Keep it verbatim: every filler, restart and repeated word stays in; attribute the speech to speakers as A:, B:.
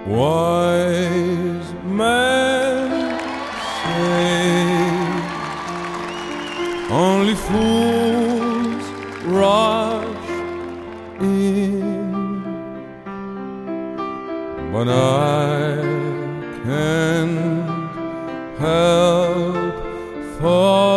A: Wise men say only fools rush in, but I can't help falling